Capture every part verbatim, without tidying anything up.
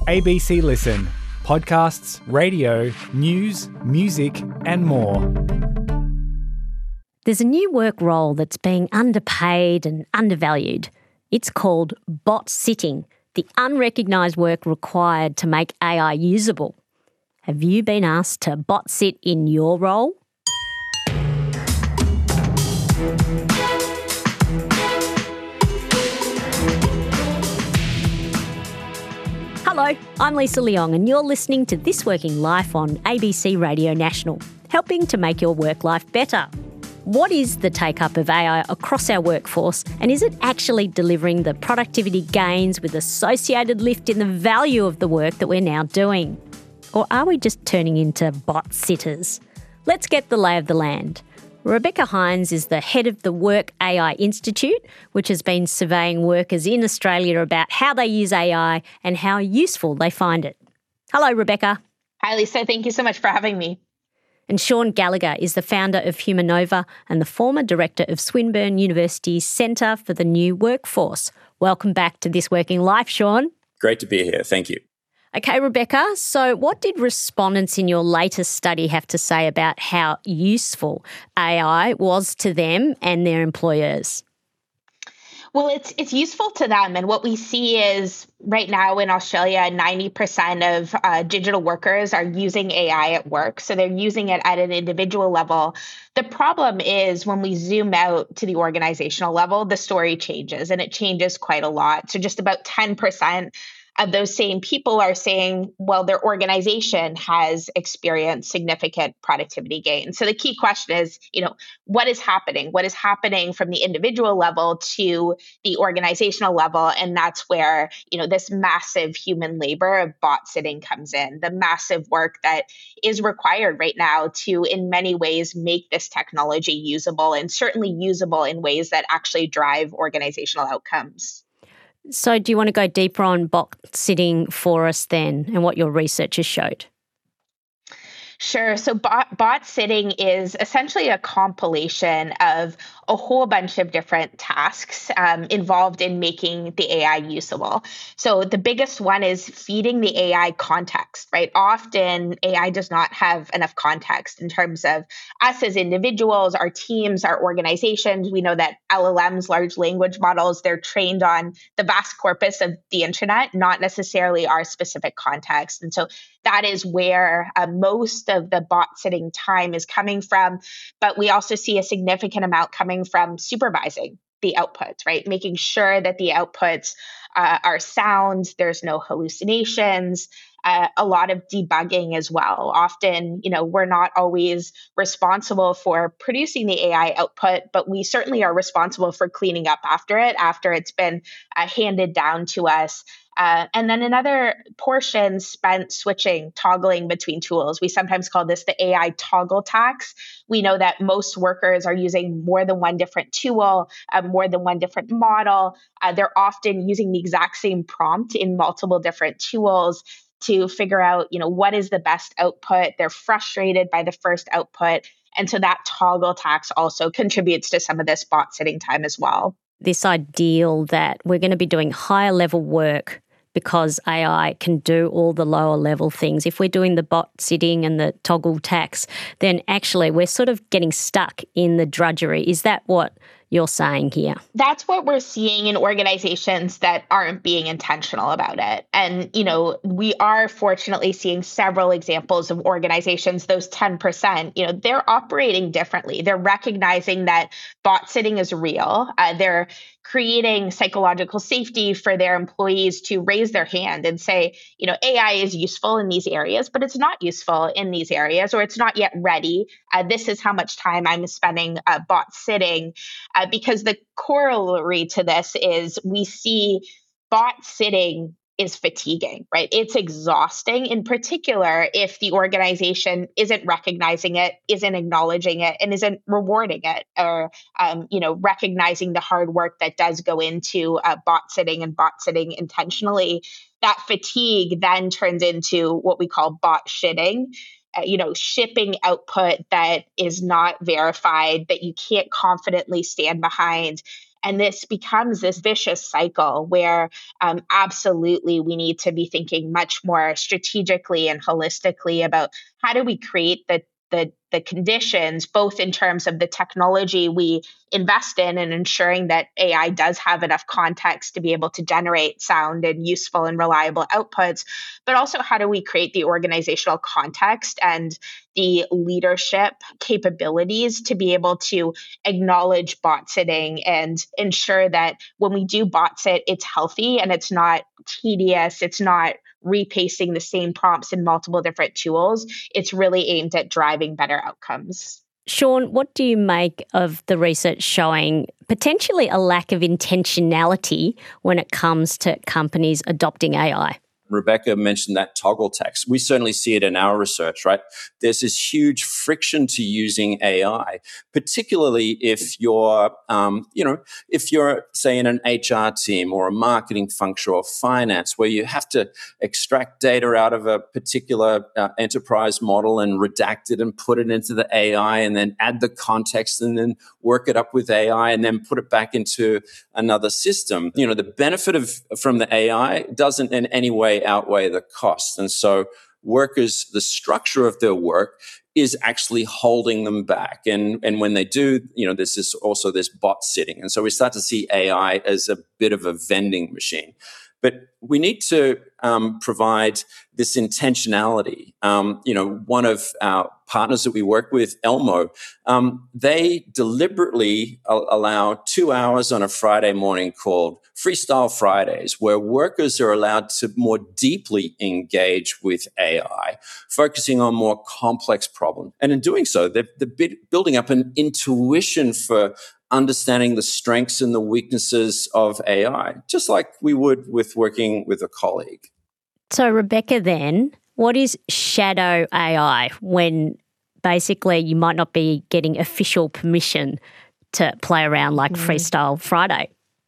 A B C Listen. Podcasts, radio, news, music and more. There's a new work role that's being underpaid and undervalued. It's called bot sitting, the unrecognised work required to make A I usable. Have you been asked to bot sit in your role? Hello, I'm Lisa Leong and you're listening to This Working Life on A B C Radio National, helping to make your work life better. What is the take-up of A I across our workforce, and is it actually delivering the productivity gains with associated lift in the value of the work that we're now doing? Or are we just turning into bot sitters? Let's get the lay of the land. Rebecca Hines is the head of the Work A I Institute, which has been surveying workers in Australia about how they use A I and how useful they find it. Hello, Rebecca. Hi, Lisa. Thank you so much for having me. And Sean Gallagher is the founder of Humanova and the former director of Swinburne University's Centre for the New Workforce. Welcome back to This Working Life, Sean. Great to be here. Thank you. Okay, Rebecca, so what did respondents in your latest study have to say about how useful A I was to them and their employers? Well, it's it's useful to them. And what we see is right now in Australia, ninety percent of uh, digital workers are using A I at work. So they're using it at an individual level. The problem is when we zoom out to the organizational level, the story changes and it changes quite a lot. So just about ten percent of those same people are saying, well, their organization has experienced significant productivity gains. So the key question is, you know, what is happening? What is happening from the individual level to the organizational level? And that's where, you know, this massive human labor of bot sitting comes in, the massive work that is required right now to, in many ways, make this technology usable and certainly usable in ways that actually drive organizational outcomes. So do you want to go deeper on bot sitting for us then and what your research has showed? Sure. So bot, bot sitting is essentially a compilation of a whole bunch of different tasks um, involved in making the A I usable. So the biggest one is feeding the A I context, right? Often A I does not have enough context in terms of us as individuals, our teams, our organizations. We know that L L Ms, large language models, they're trained on the vast corpus of the internet, not necessarily our specific context. And so that is where uh, most of the bot sitting time is coming from. But we also see a significant amount coming from supervising the outputs, right? Making sure that the outputs uh, are sound, there's no hallucinations, uh, a lot of debugging as well. Often, you know, we're not always responsible for producing the A I output, but we certainly are responsible for cleaning up after it, after it's been uh, handed down to us. Uh, and then another portion spent switching, toggling between tools. We sometimes call this the A I toggle tax. We know that most workers are using more than one different tool, uh, more than one different model. Uh, they're often using the exact same prompt in multiple different tools to figure out, you know, what is the best output. They're frustrated by the first output. And so that toggle tax also contributes to some of this bot sitting time as well. This ideal that we're going to be doing higher level work because A I can do all the lower level things. If we're doing the bot sitting and the toggle tax, then actually we're sort of getting stuck in the drudgery. Is that what you're saying here? That's what we're seeing in organizations that aren't being intentional about it. And, you know, we are fortunately seeing several examples of organizations, those ten percent, you know, they're operating differently. They're recognizing that bot sitting is real. Uh, they're creating psychological safety for their employees to raise their hand and say, you know, A I is useful in these areas, but it's not useful in these areas, or it's not yet ready. Uh, this is how much time I'm spending uh, bot sitting. Uh, because the corollary to this is we see bot sitting is fatiguing, right? It's exhausting, in particular, if the organization isn't recognizing it, isn't acknowledging it, and isn't rewarding it, or um, you know, recognizing the hard work that does go into uh, bot sitting and bot sitting intentionally. That fatigue then turns into what we call bot shitting. Uh, you know, shipping output that is not verified, that you can't confidently stand behind. And this becomes this vicious cycle where um, absolutely we need to be thinking much more strategically and holistically about how do we create the the the conditions, both in terms of the technology we invest in and ensuring that A I does have enough context to be able to generate sound and useful and reliable outputs, but also how do we create the organizational context and the leadership capabilities to be able to acknowledge bot sitting and ensure that when we do bot sit, it's healthy and it's not tedious, it's not repasting the same prompts in multiple different tools. It's really aimed at driving better outcomes. Sean, what do you make of the research showing potentially a lack of intentionality when it comes to companies adopting A I? Rebecca mentioned that toggle text. We certainly see it in our research, right? There's this huge friction to using A I, particularly if you're, um, you know, if you're, say, in an H R team or a marketing function or finance, where you have to extract data out of a particular uh, enterprise model and redact it and put it into the A I and then add the context and then work it up with A I and then put it back into another system. You know, the benefit of from the A I doesn't in any way outweigh the cost. And so workers, the structure of their work is actually holding them back. And, and when they do, you know, there's this also this bot sitting. And so we start to see A I as a bit of a vending machine. But we need to um, provide this intentionality. Um, you know, one of our partners that we work with, Elmo, um, they deliberately a- allow two hours on a Friday morning called Freestyle Fridays, where workers are allowed to more deeply engage with A I, focusing on more complex problems. And in doing so, they're, they're building up an intuition for understanding the strengths and the weaknesses of A I, just like we would with working with a colleague. So, Rebecca, then, what is shadow A I when basically you might not be getting official permission to play around like mm. Freestyle Friday?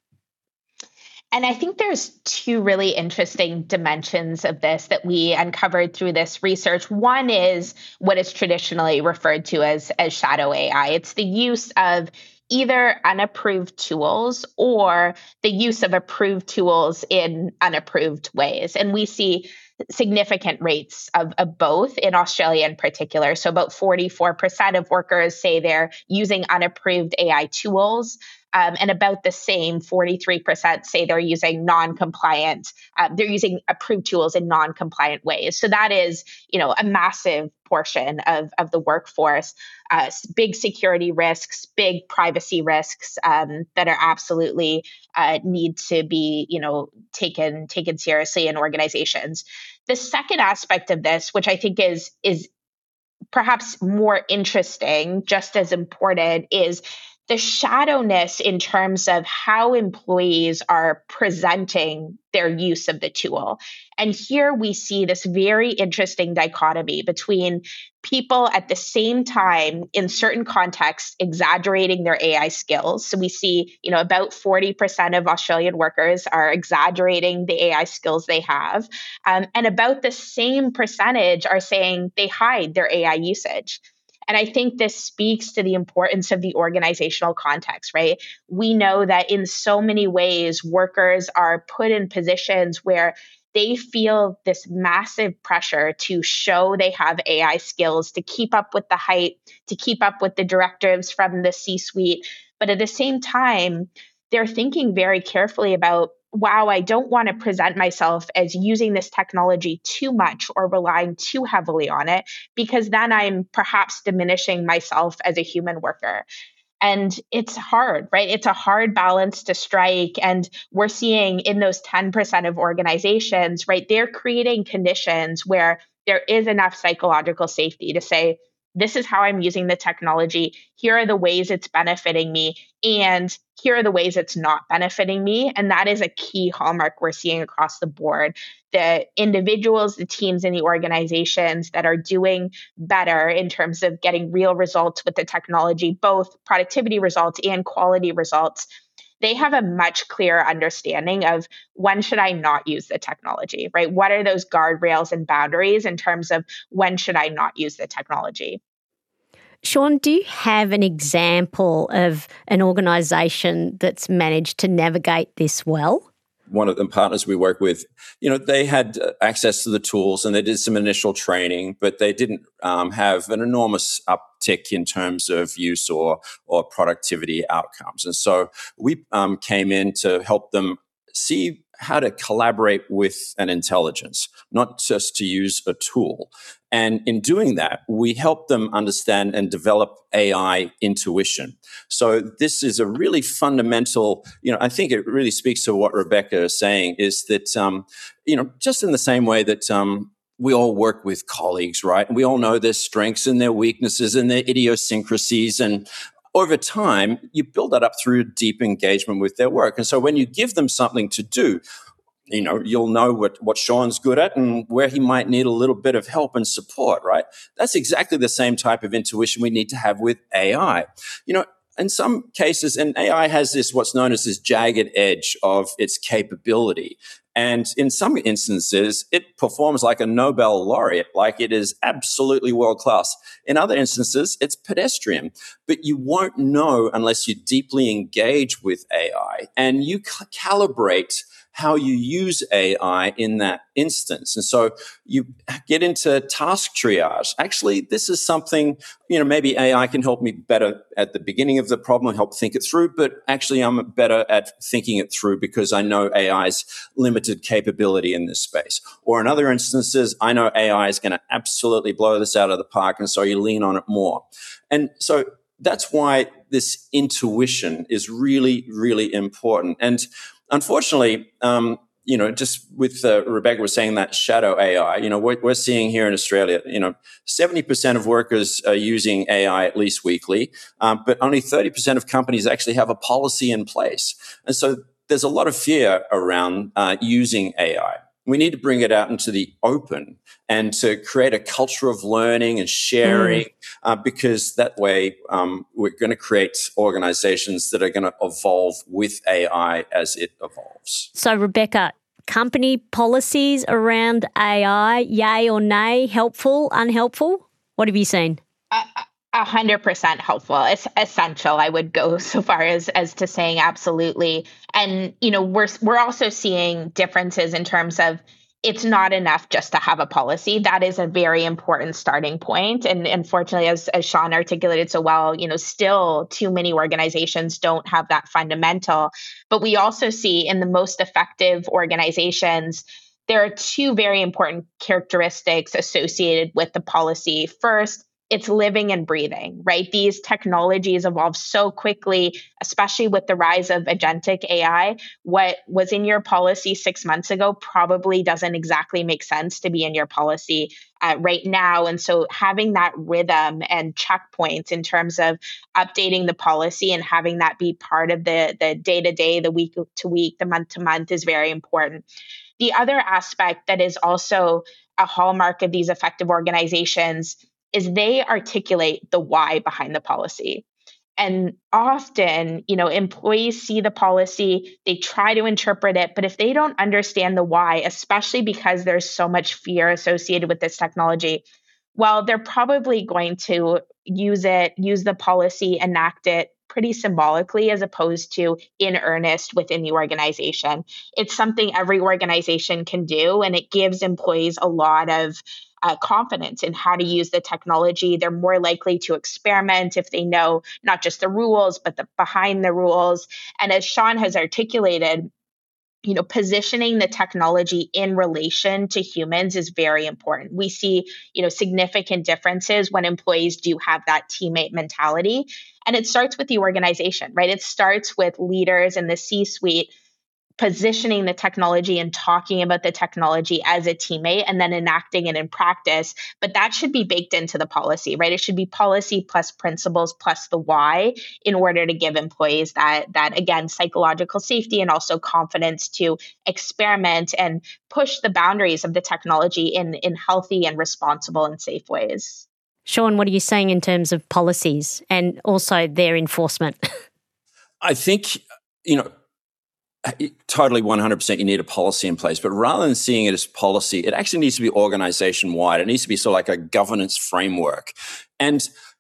And I think there's two really interesting dimensions of this that we uncovered through this research. One is what is traditionally referred to as, as shadow A I. It's the use of either unapproved tools or the use of approved tools in unapproved ways. And we see significant rates of, of both in Australia in particular. So about forty-four percent of workers say they're using unapproved A I tools. Um, and about the same, forty-three percent say they're using non-compliant, uh, they're using approved tools in non-compliant ways. So that is, you know, a massive portion of, of the workforce, uh, big security risks, big privacy risks um, that are absolutely uh, need to be, you know, taken taken seriously in organizations. The second aspect of this, which I think is is perhaps more interesting, just as important, is the shadowness in terms of how employees are presenting their use of the tool. And here we see this very interesting dichotomy between people at the same time in certain contexts exaggerating their A I skills. So we see, you know, about forty percent of Australian workers are exaggerating the A I skills they have. Um, and about the same percentage are saying they hide their A I usage. And I think this speaks to the importance of the organizational context, right? We know that in so many ways, workers are put in positions where they feel this massive pressure to show they have A I skills, to keep up with the hype, to keep up with the directives from the C-suite. But at the same time, they're thinking very carefully about, wow, I don't want to present myself as using this technology too much or relying too heavily on it, because then I'm perhaps diminishing myself as a human worker. And it's hard, right? It's a hard balance to strike. And we're seeing in those ten percent of organizations, right, they're creating conditions where there is enough psychological safety to say, this is how I'm using the technology. Here are the ways it's benefiting me. And here are the ways it's not benefiting me. And that is a key hallmark we're seeing across the board. The individuals, the teams, and the organizations that are doing better in terms of getting real results with the technology, both productivity results and quality results, they have a much clearer understanding of when should I not use the technology, right? What are those guardrails and boundaries in terms of when should I not use the technology? Sean, do you have an example of an organisation that's managed to navigate this well? One of the partners we work with, you know, they had access to the tools and they did some initial training, but they didn't um, have an enormous uptick in terms of use or or productivity outcomes. And so we um, came in to help them see how to collaborate with an intelligence, not just to use a tool. And in doing that, we help them understand and develop A I intuition. So this is a really fundamental, you know, I think it really speaks to what Rebecca is saying, is that, um, you know, just in the same way that um, we all work with colleagues, right? And we all know their strengths and their weaknesses and their idiosyncrasies, and over time, you build that up through deep engagement with their work. And so when you give them something to do, you know, you'll know what, what Sean's good at and where he might need a little bit of help and support, right? That's exactly the same type of intuition we need to have with A I. You know, in some cases, and A I has this, what's known as this jagged edge of its capability. And in some instances, it performs like a Nobel laureate, like it is absolutely world class. In other instances, it's pedestrian. But you won't know unless you deeply engage with A I and you ca- calibrate how you use A I in that instance. And so you get into task triage. Actually, this is something, you know, maybe A I can help me better at the beginning of the problem and help think it through, but actually I'm better at thinking it through because I know A I's limited capability in this space. Or in other instances, I know A I is going to absolutely blow this out of the park, and so you lean on it more. And so that's why this intuition is really, really important. And unfortunately, um, you know, just with uh, Rebecca was saying that shadow A I, you know, we're, we're seeing here in Australia, you know, seventy percent of workers are using A I at least weekly, um, but only thirty percent of companies actually have a policy in place. And so there's a lot of fear around uh, using A I. We need to bring it out into the open and to create a culture of learning and sharing, mm. uh, because that way um, we're going to create organizations that are going to evolve with A I as it evolves. So, Rebecca, company policies around A I, yay or nay, helpful, unhelpful? What have you seen? Uh, A hundred percent helpful. It's essential. I would go so far as as to saying absolutely. And you know, we're we're also seeing differences in terms of it's not enough just to have a policy. That is a very important starting point. And unfortunately, as as Sean articulated so well, you know, still too many organizations don't have that fundamental. But we also see in the most effective organizations, there are two very important characteristics associated with the policy. First, it's living and breathing, right? These technologies evolve so quickly, especially with the rise of agentic A I. What was in your policy six months ago probably doesn't exactly make sense to be in your policy uh, right now. And so having that rhythm and checkpoints in terms of updating the policy and having that be part of the, the day-to-day, the week-to-week, the month-to-month is very important. The other aspect that is also a hallmark of these effective organizations is they articulate the why behind the policy. And often, you know, employees see the policy, they try to interpret it, but if they don't understand the why, especially because there's so much fear associated with this technology, well, they're probably going to use it, use the policy, enact it pretty symbolically as opposed to in earnest within the organization. It's something every organization can do, and it gives employees a lot of Uh, confidence in how to use the technology. They're more likely to experiment if they know not just the rules, but the behind the rules. And as Sean has articulated, you know, positioning the technology in relation to humans is very important. We see, you know, significant differences when employees do have that teammate mentality. And it starts with the organization, right? It starts with leaders in the C-suite positioning the technology and talking about the technology as a teammate and then enacting it in practice. But that should be baked into the policy, right? It should be policy plus principles plus the why in order to give employees that, that again, psychological safety and also confidence to experiment and push the boundaries of the technology in, in healthy and responsible and safe ways. Sean, what are you saying in terms of policies and also their enforcement? I think, you know, totally one hundred percent you need a policy in place, but rather than seeing it as policy, it actually needs to be organization-wide. It needs to be sort of like a governance framework. And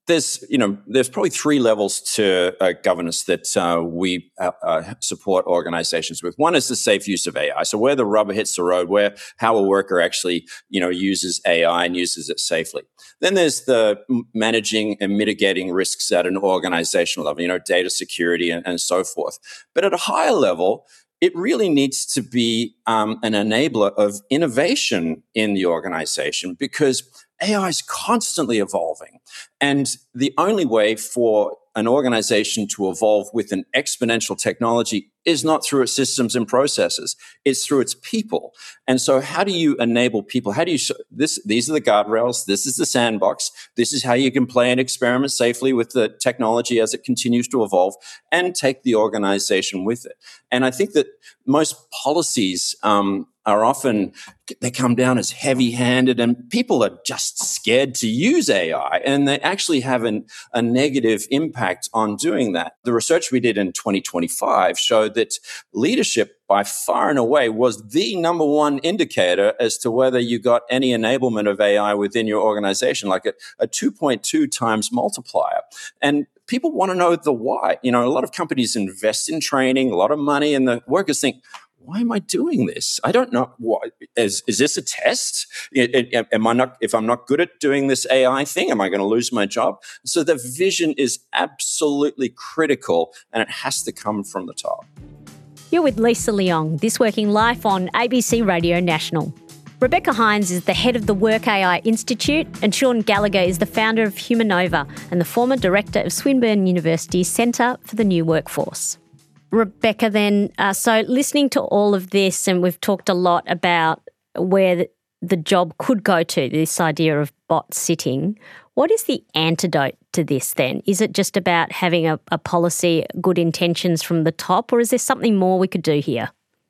there's, you know, there's probably three levels to uh, governance that uh, we uh, uh, support organizations with. One is the safe use of A I. So where the rubber hits the road, where how a worker actually, you know, uses A I and uses it safely. Then there's the managing and mitigating risks at an organizational level, you know, data security and, and so forth. But at a higher level, it really needs to be um, an enabler of innovation in the organization, because A I is constantly evolving. And the only way for an organization to evolve with an exponential technology is not through its systems and processes. It's through its people. And so how do you enable people? How do you, this, these are the guardrails. This is the sandbox. This is how you can play and experiment safely with the technology as it continues to evolve, and take the organization with it. And I think that most policies, um, are often, they come down as heavy-handed, and people are just scared to use A I, and they actually have an, a negative impact on doing that. The research we did in twenty twenty-five showed that leadership by far and away was the number one indicator as to whether you got any enablement of A I within your organization, like a, a two point two times multiplier. And people want to know the why. You know, a lot of companies invest in training, a lot of money, and the workers think, why am I doing this? I don't know. What, is, is this a test? Am I not, if I'm not good at doing this A I thing, am I going to lose my job? So the vision is absolutely critical, and it has to come from the top. You're with Lisa Leong, This Working Life on A B C Radio National. Rebecca Hines is the head of the Work A I Institute, and Sean Gallagher is the founder of Humanova and the former director of Swinburne University's Centre for the New Workforce. Rebecca, then, uh, so listening to all of this, and we've talked a lot about where the, the job could go to, this idea of bot sitting. What is the antidote to this then? Is it just about having a, a policy, good intentions from the top, or is there something more we could do here?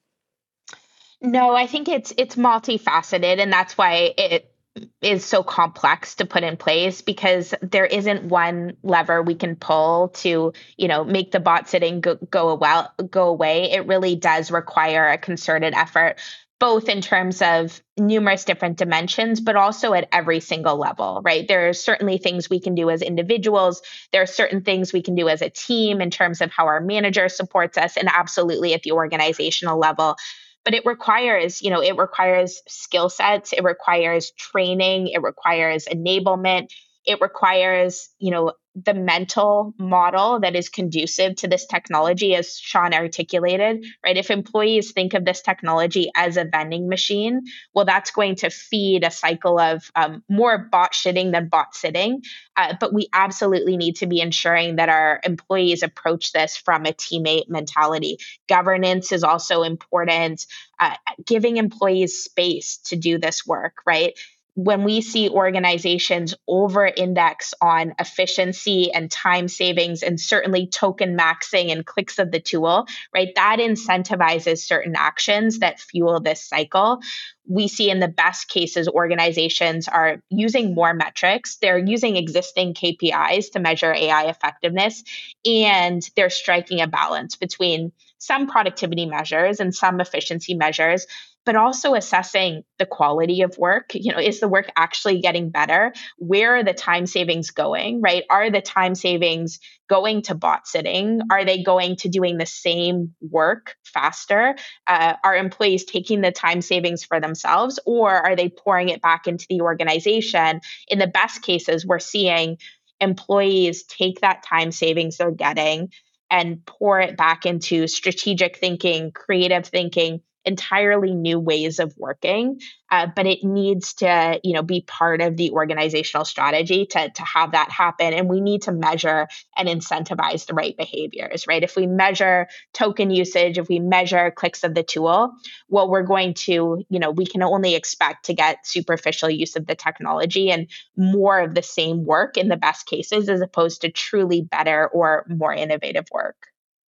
No, I think it's it's multifaceted, and that's why it is so complex to put in place, because there isn't one lever we can pull to, you know, make the bot sitting go, go well go away. It really does require a concerted effort, both in terms of numerous different dimensions, but also at every single level, right? There are certainly things we can do as individuals. There are certain things we can do as a team in terms of how our manager supports us, and absolutely at the organizational level. But it requires, you know, it requires skill sets, it requires training, it requires enablement, it requires, you know, the mental model that is conducive to this technology, as Sean articulated, right? If employees think of this technology as a vending machine, well, that's going to feed a cycle of um, more bot shitting than bot sitting. Uh, but we absolutely need to be ensuring that our employees approach this from a teammate mentality. Governance is also important, uh, giving employees space to do this work, right? When we see organizations over-index on efficiency and time savings, and certainly token maxing and clicks of the tool, right, that incentivizes certain actions that fuel this cycle. We see in the best cases, organizations are using more metrics. They're using existing K P Is to measure A I effectiveness, and they're striking a balance between some productivity measures and some efficiency measures, but also assessing the quality of work. You know, is the work actually getting better? Where are the time savings going, right? Are the time savings going to bot sitting? Are they going to doing the same work faster? Uh, are employees taking the time savings for themselves, or are they pouring it back into the organization? In the best cases, we're seeing employees take that time savings they're getting and pour it back into strategic thinking, creative thinking, entirely new ways of working, uh, but it needs to, you know, be part of the organizational strategy to, to have that happen. And we need to measure and incentivize the right behaviors, right? If we measure token usage, if we measure clicks of the tool, well, we're going to, you know, we can only expect to get superficial use of the technology and more of the same work in the best cases, as opposed to truly better or more innovative work.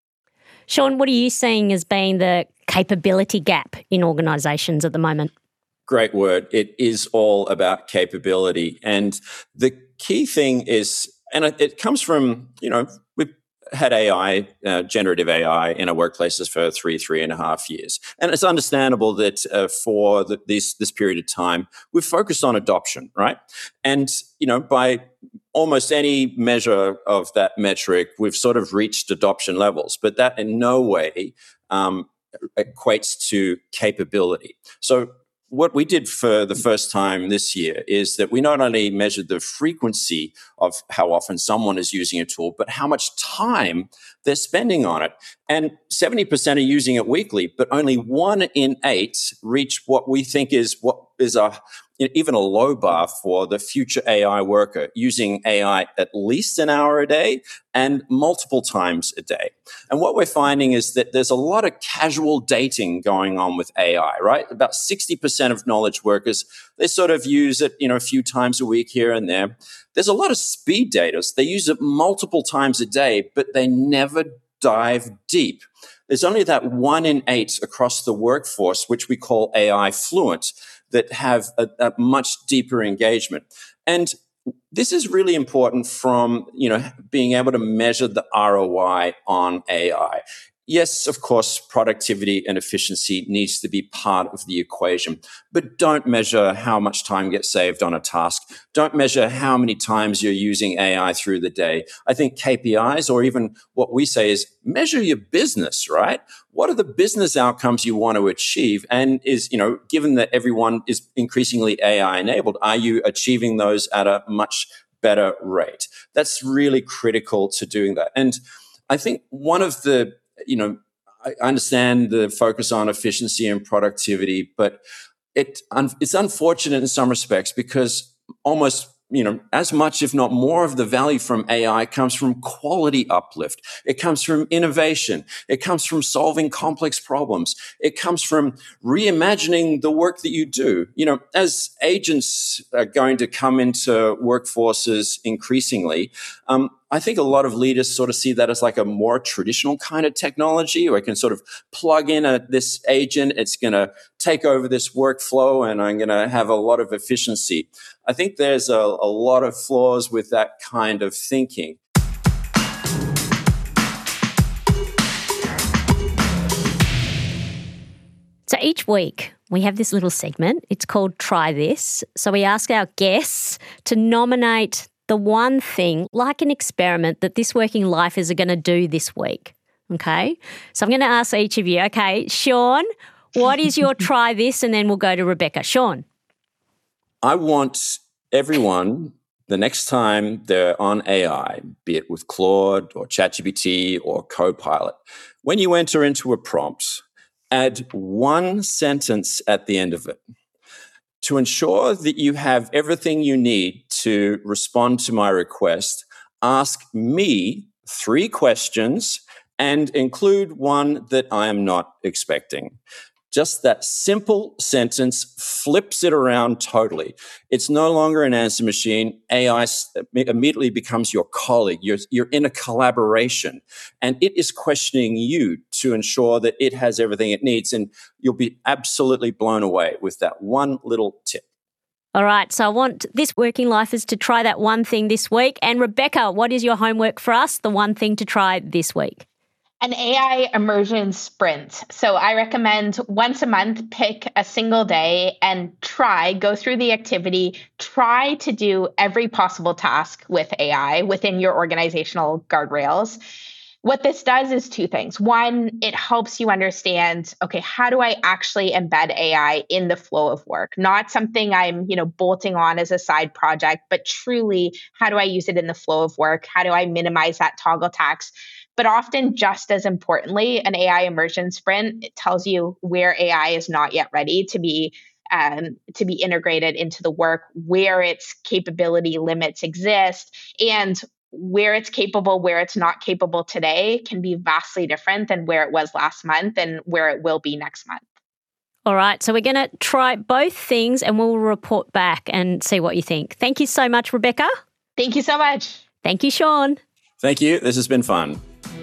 Sean, what are you seeing as being the capability gap in organisations at the moment? Great word. It is all about capability. And the key thing is, and it comes from, you know, we've had A I, uh, generative A I in our workplaces for three, three and a half years. And it's understandable that uh, for the, this, this period of time, we've focused on adoption, right? And, you know, by almost any measure of that metric, we've sort of reached adoption levels, but that in no way um, equates to capability. So what we did for the first time this year is that we not only measured the frequency of how often someone is using a tool, but how much time they're spending on it. And seventy percent are using it weekly, but only one in eight reach what we think is what is a even a low bar for the future A I worker, using A I at least an hour a day and multiple times a day. And what we're finding is that there's a lot of casual dating going on with A I, right? About sixty percent of knowledge workers, they sort of use it, you know, a few times a week here and there. There's a lot of speed daters. They use it multiple times a day, but they never dive deep. There's only that one in eight across the workforce, which we call A I fluent, that have a, a much deeper engagement. And this is really important from, you know, being able to measure the R O I on A I. Yes, of course, productivity and efficiency needs to be part of the equation, but don't measure how much time gets saved on a task. Don't measure how many times you're using A I through the day. I think K P Is, or even what we say is measure your business, right? What are the business outcomes you want to achieve? And is, you know, given that everyone is increasingly A I enabled, are you achieving those at a much better rate? That's really critical to doing that. And I think one of the You know, I understand the focus on efficiency and productivity, but it it's unfortunate in some respects because almost, you know, as much, if not more, of the value from A I comes from quality uplift. It comes from innovation. It comes from solving complex problems. It comes from reimagining the work that you do. You know, as agents are going to come into workforces increasingly, um, I think a lot of leaders sort of see that as like a more traditional kind of technology, where I can sort of plug in a, this agent, it's going to take over this workflow, and I'm going to have a lot of efficiency. I think there's a, a lot of flaws with that kind of thinking. So each week we have this little segment. It's called Try This. So we ask our guests to nominate the one thing, like an experiment, that This Working Lifers are going to do this week. Okay? So I'm going to ask each of you, okay, Sean, what is your try this? And then we'll go to Rebecca. Sean. I want everyone, the next time they're on A I, be it with Claude or ChatGPT or Copilot, when you enter into a prompt, add one sentence at the end of it to ensure that you have everything you need to respond to my request. Ask me three questions and include one that I am not expecting. Just that simple sentence flips it around totally. It's no longer an answer machine. A I immediately becomes your colleague. You're, you're in a collaboration, and it is questioning you to ensure that it has everything it needs. And you'll be absolutely blown away with that one little tip. All right. So I want This Working Lifers to try that one thing this week. And Rebecca, what is your homework for us? The one thing to try this week? An A I immersion sprint. So I recommend once a month, pick a single day and try, go through the activity, try to do every possible task with A I within your organizational guardrails. What this does is two things. One, it helps you understand, okay, how do I actually embed A I in the flow of work? Not something I'm, you know, bolting on as a side project, but truly, how do I use it in the flow of work? How do I minimize that toggle tax? But often, just as importantly, an A I immersion sprint, it tells you where A I is not yet ready to be um, to be integrated into the work, where its capability limits exist, and where it's capable, where it's not capable today can be vastly different than where it was last month and where it will be next month. All right. So we're going to try both things and we'll report back and see what you think. Thank you so much, Rebecca. Thank you so much. Thank you, Sean. Thank you. This has been fun.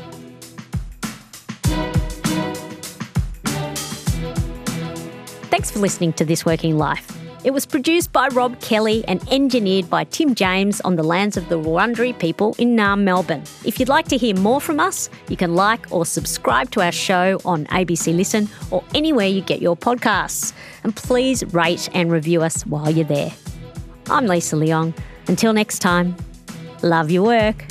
Thanks for listening to This Working Life. It was produced by Rob Kelly and engineered by Tim James on the lands of the Wurundjeri people in Naarm, Melbourne. If you'd like to hear more from us, you can like or subscribe to our show on A B C Listen or anywhere you get your podcasts. And please rate and review us while you're there. I'm Lisa Leong. Until next time, Love your work.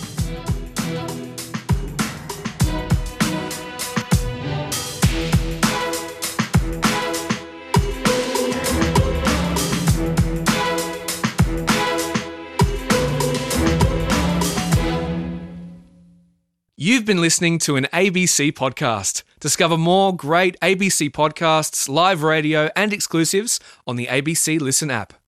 You've been listening to an A B C podcast. Discover more great A B C podcasts, live radio, and exclusives on the A B C Listen app.